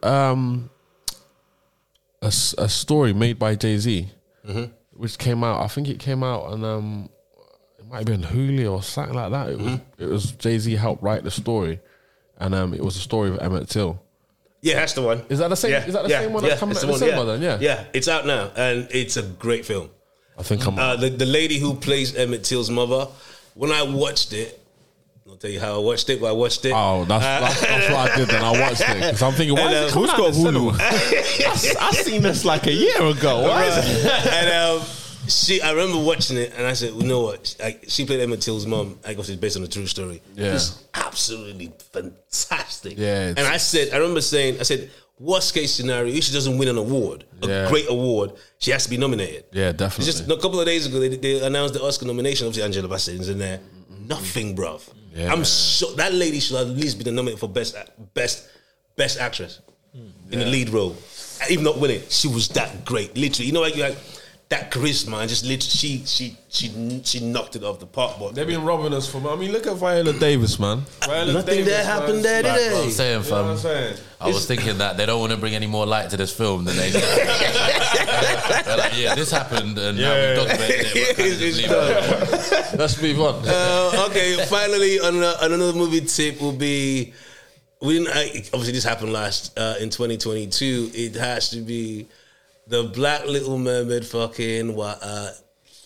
a story made by Jay-Z, which came out. I think it came out on it might have been Hulu or something like that. It was Jay-Z helped write the story, and it was the story of Emmett Till. Yeah, that's the one. Is that the same? Yeah. Is that the same one that's coming out in the cinema then? Yeah. Yeah, it's out now, and it's a great film. I think the lady who plays Emmett Till's mother, when I watched it, I'll tell you how I watched it, but I watched it. Oh, that's what I did then. I watched it because I'm thinking, why is it coming out in the cinema? I seen this like a year ago. Why is it? And I remember watching it, and I said, you know what? She played Emmett Till's mom. I guess it's based on a true story. Yeah, it's absolutely fantastic. Yeah, and I remember saying, worst case scenario, if she doesn't win an award, a great award, she has to be nominated. Yeah, definitely. It's just a couple of days ago, they announced the Oscar nomination. Obviously, Angela Bassett's in there. Nothing, bruv. Yeah. I'm sure that lady should at least be nominated for best actress in the lead role. Even not winning, she was that great. Literally, you know, like that charisma, and just literally, she knocked it off the park. But they've been robbing us from. I mean, look at Viola Davis, man. Nothing there happened there, did it? What I'm saying, fam. I was thinking that they don't want to bring any more light to this film than they. They're like, yeah, this happened, and now we've documented it. Let's move on. Okay, finally, on another movie tip will be. Obviously, this happened last in 2022. It has to be the Black Little Mermaid fucking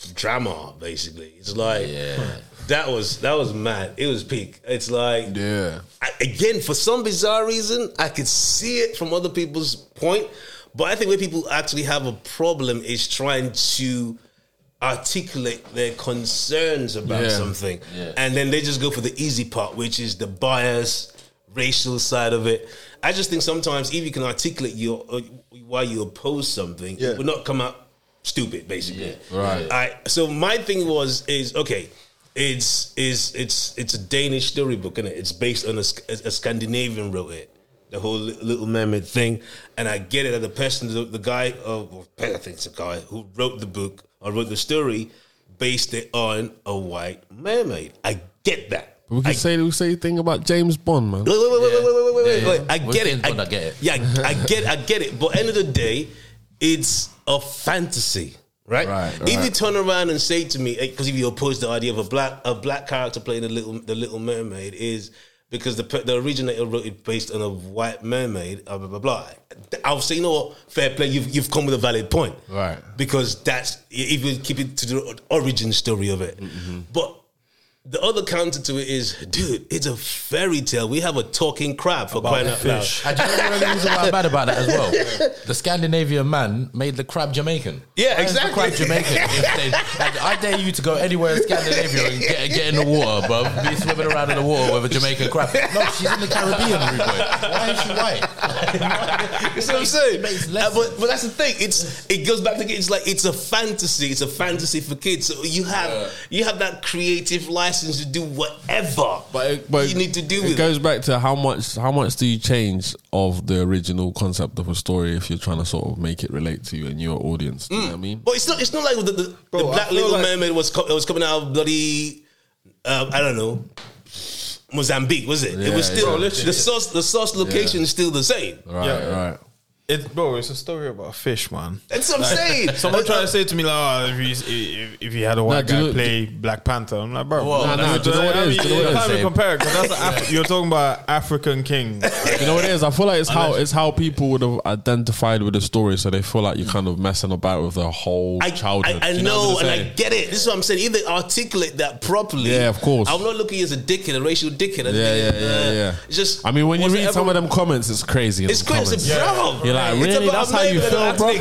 drama. Basically, it's like that was mad. It was peak. It's like again, for some bizarre reason, I could see it from other people's point, but I think where people actually have a problem is trying to articulate their concerns about something, and then they just go for the easy part, which is the bias, racial side of it. I just think sometimes if you can articulate why you oppose something, it will not come out stupid, basically. Right. So my thing is okay. It's a Danish storybook, isn't it? It's based on a Scandinavian wrote it, the whole Little Mermaid thing, and I get it that the person, the guy, I think it's a guy who wrote the book or wrote the story, based it on a white mermaid. I get that. We can say the thing about James Bond, man. Wait. I get it. I get it. Yeah, I get it. But end of the day, it's a fantasy, right? If you turn around and say to me, because if you oppose the idea of a black character playing the Little Mermaid, is because the originator wrote it based on a white mermaid, blah blah blah. I'll say, you know what, fair play. You've come with a valid point, right? Because that's if you keep it to the origin story of it, but. The other counter to it is, dude, it's a fairy tale. We have a talking crab for crying out loud. And do you know the reason why I'm mad about that as well? The Scandinavian man made the crab Jamaican. Yeah, why exactly. Is the crab Jamaican. I dare you to go anywhere in Scandinavia and get in the water, bro. Be swimming around in the water with a Jamaican crab. No, she's in the Caribbean, rude boy. Why is she white? That's what I'm saying. But that's the thing. It goes back to it's a fantasy. It's a fantasy for kids. So you have that creative license to do whatever but you need to do with it. It goes back to how much do you change of the original concept of a story if you're trying to sort of make it relate to you and your audience. Do you know what I mean? But it's not like the Black Little Mermaid was coming out of bloody I don't know, Mozambique, was it? It was still the source location is still the same. Right. It's a story about a fish, man. That's what I'm saying. Someone trying to say to me, like, if you had a white guy play Black Panther, I'm like, bro, do you know what it is? You can't even compare it, because you're talking about African king. You know what it is? I feel like it's how people would have identified with the story, so they feel like you're kind of messing about with the whole childhood. I know, and I get it. This is what I'm saying. If they articulate that properly, yeah, of course. I'm not looking as a dickhead, a racial dickhead. Yeah. It's just, I mean, when you read some of them comments, it's crazy. It's crazy, bro. You're like, really? That's how you feel, bro?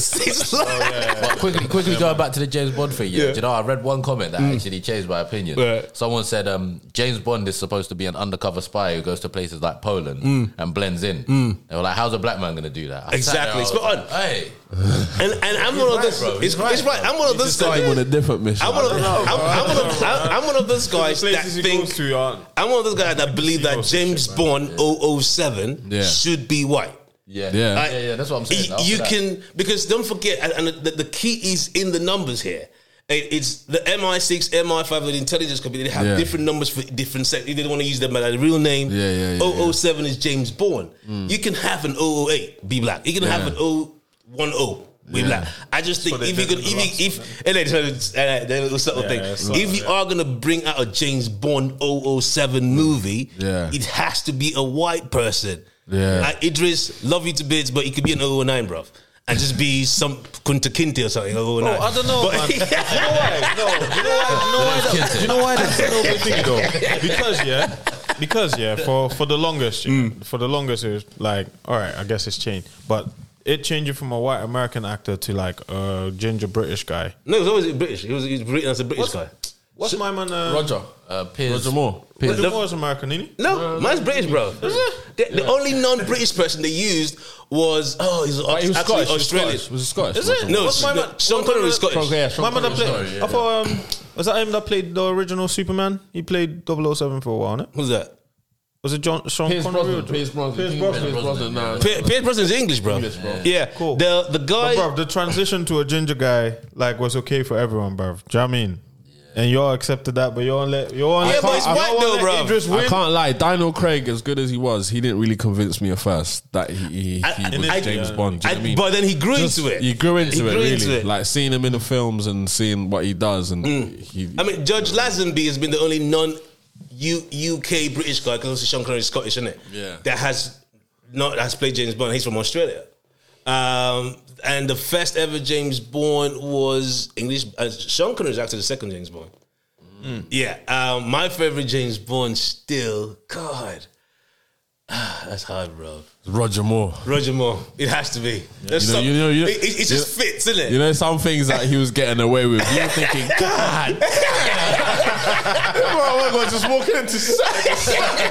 But quickly going back to the James Bond thing, do you know, I read one comment that actually changed my opinion. Someone said James Bond is supposed to be an undercover spy who goes to places like Poland and blends in. They were like, how's a black man going to do that? Exactly. Spot on. Hey. And I'm one of those. It's right. I'm one of those guys. On a different mission. I'm one of those guys that think. I'm one of those guys that believe that James Bond 007 should be white. Yeah, that's what I'm saying. You can, because don't forget, and the key is in the numbers here. It's the MI6, MI5, the intelligence company. They have different numbers for different sectors. They don't want to use them as a real name. 007 is James Bond. You can have an 008 be black. You can have an 010 be black. I just think if you are gonna bring out a James Bond 007 movie, it has to be a white person. Like Idris, love you to bits, but he could be an 009, bruv. And just be some Kunta Kinte or something. 009. I don't know, man. You know why that's a big thing though? Because for the longest, it was like, all right, I guess it's changed, but it changed from a white American actor to like a ginger British guy. No, he was always British. He was written as a British guy. What's my man? Roger Moore. Roger Moore is American, isn't he? No, mine's British, bro. The only non-British person they used was he was Scottish. Australian. Was he Scottish? Is it? No, Sean Connery is Scottish. My man that played. I thought was that him that played the original Superman? He played 007 for a while, innit? Who's that? Was it Sean Connery? Pierce Brosnan. Pierce Brosnan's English, bro. Yeah, cool. The guy, but, bro, the transition to a ginger guy like was okay for everyone, bro. Do you know what I mean? And y'all accepted that, but y'all let but it's white though, bro. I can't lie. Daniel Craig, as good as he was, he didn't really convince me at first that he was James Bond. Do you know what I mean? But then he grew into it. He grew into it, really. Like seeing him in the films and seeing what he does, and I mean, Judge Lazenby has been the only non-UK British guy, because Sean Connery is Scottish, isn't it? Yeah. That has played James Bond. He's from Australia. And the first ever James Bond was English. Sean Connery is actually the second James Bond. Yeah. My favorite James Bond still, God. That's hard, bro. Roger Moore. Roger Moore. It has to be. You know, it just fits, isn't it? You know, some things that he was getting away with. You're thinking, God, bro, we're just walking into sex,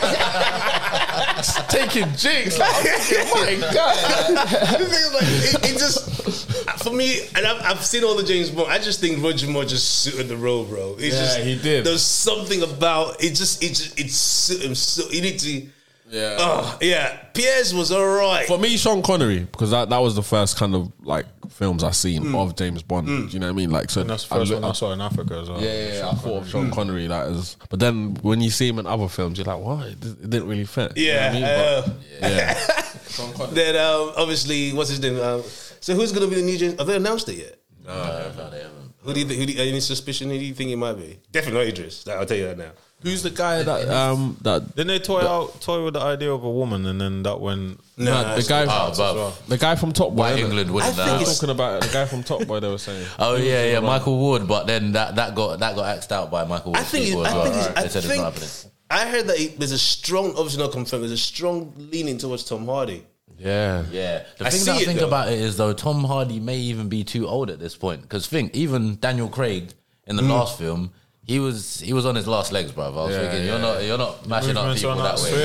taking jigs. Like, I'm thinking, my God. The thing is, like, it just, for me, and I've seen all the James Bond. I just think Roger Moore just suited the role, bro. It's just, he did. There's something about it. It suit him so. You need to. Yeah. Oh, yeah. Pierce was alright. For me, Sean Connery, because that was the first kind of like films I seen of James Bond. Do you know what I mean? Like, so And that's the first one I saw in Africa as well. Yeah, I thought of Sean Connery. That is, but then when you see him in other films, you're like, what? It didn't really fit. Yeah. You know what I mean? Yeah. Sean Connery. Then obviously, what's his name? So who's going to be the new James? Have they announced it yet? No, they haven't. Who do you think? Any suspicion? Who do you think it might be? Definitely not Idris. I'll tell you that now. Who's the guy that Didn't they toy with the idea of a woman, and then that went the guy from Top Boy? Why innit? England wouldn't I know? was talking about the guy from Top Boy. They were saying. Oh yeah, Michael Wood, but then that got axed out by Michael Wood. They said it's not happening. I heard that there's a strong, obviously not confirmed, there's a strong leaning towards Tom Hardy. Yeah. Yeah, the I thing see that I it, think though. about it is though Tom Hardy may even be too old at this point because even Daniel Craig in the last film. He was on his last legs, bruv. I was thinking, you're not mashing up people that way.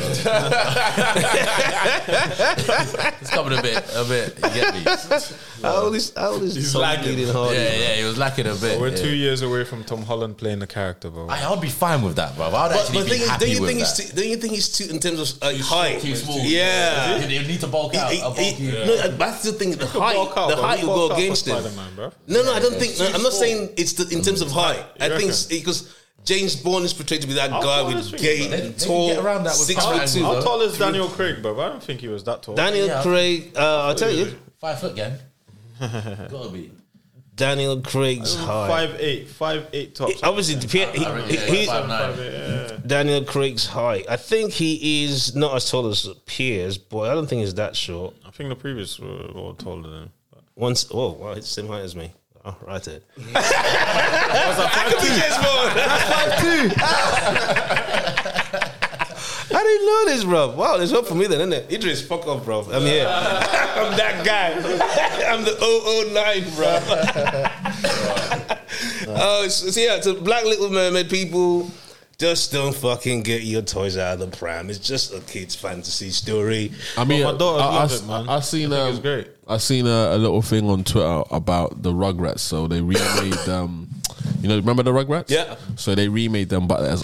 It's coming a bit. You get me? How old is Tom lagging. Hardy? Yeah, he was lacking a bit. We're 2 years away from Tom Holland playing the character, bro. I'd be fine with that, bruv. I'd actually be happy with that. Don't you think he's too in terms of height? Too small. Yeah. You need to bulk out. No, I still think the height will go against him. Bro. No, I don't think. No, I'm not saying it's in terms of height. I think because James Bond is portrayed to be that guy with gait and tall, get around that with 6'2". How tall is Daniel Craig, bro? I don't think he was that tall. Daniel Craig, I'll tell you, 5 foot, gang. Gotta be. Daniel Craig's height. 5'8" tops. Obviously, he 5'9". Daniel Craig's height. I think he is not as tall as Piers, but I don't think he's that short. I think the previous were all taller than him. Wow, it's the same height as me. Oh, right there. I I didn't know this, bro. Wow, there's hope for me then, isn't it? Idris, fuck off, bro. I'm here. I'm that guy. I'm the 009, bro. So Black Little Mermaid, people, just don't fucking get your toys out of the pram. It's just a kid's fantasy story. I mean, my daughter loves it, man. I seen it's great. I seen a little thing on Twitter about the Rugrats. So they remade remember the Rugrats? Yeah. So they remade them, but as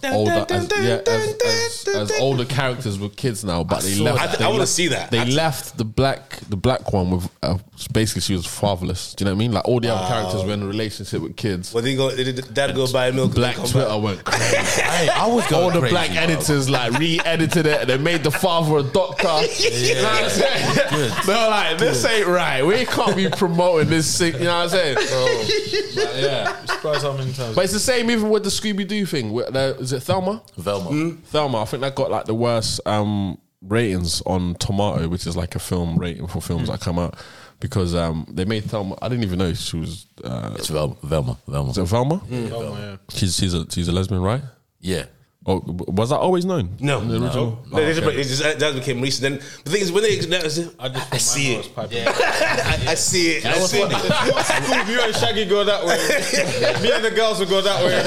older characters with kids now. But they left. I want to see that. They left the black one with basically she was fatherless. Do you know what I mean? Like all the other characters were in a relationship with kids. Well, did dad go buy milk? Black Twitter went crazy. I was going All the crazy, black bro. editors like re-edited it. They made the father a doctor. You know what I'm saying? They were like, "This ain't right. We can't be promoting this thing." You know what I'm saying? But yeah. Surprised how many times. But it's the same even with the Scooby Doo thing. Is it Thelma? Velma. Thelma. I think that got like the worst ratings on Tomato, which is like a film rating for films that come out. Because they made Thelma. I didn't even know she was. It's Velma. Is it Velma? yeah. She's a lesbian, right? Yeah. Oh, was that always known? No. In the original? No, that became recent. Then the thing is, when they, I see it. I see it. I see it. You and Shaggy go that way. Me and the girls will go that way.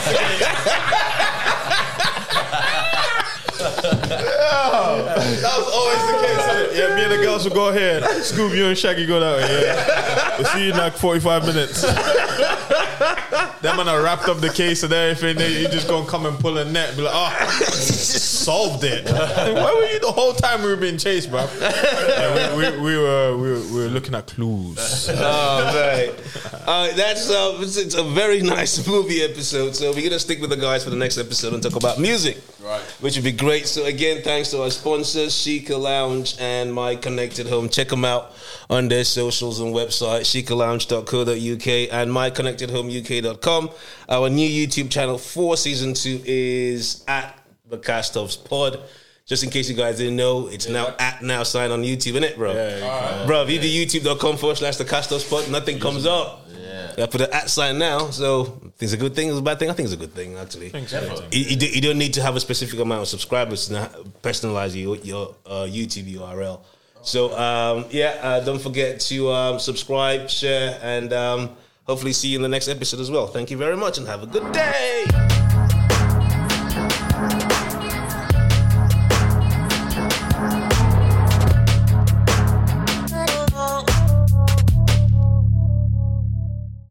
That was always the case. Isn't it? Yeah, me and the girls will go here. Scoob, you and Shaggy go that way. Yeah. We'll see you in like 45 minutes. Them man are wrapped up the case and everything. You just gonna come and pull a net. Be like, solved it. Where were you the whole time we were being chased, bro? Yeah, we were looking at clues. Oh man, it's a very nice movie episode. So we're gonna stick with the guys for the next episode and talk about music, Right. Which would be great. So again, thanks to our sponsors, Sheikah Lounge and My Connected Home. Check them out on their socials and website, sheikahlounge.co.uk and myconnectedhomeuk.com. Our new YouTube channel for season 2 is at the Castoffs Pod. Just in case you guys didn't know, it's now at Now Sign on YouTube, innit, bro? Bro, if you do youtube.com/TheCastroSpot, nothing comes up. I put an @sign now, so it's a good thing, it's a bad thing. I think it's a good thing, actually. You don't need to have a specific amount of subscribers to personalize your YouTube URL. So don't forget to subscribe, share, and hopefully see you in the next episode as well. Thank you very much, and have a good day.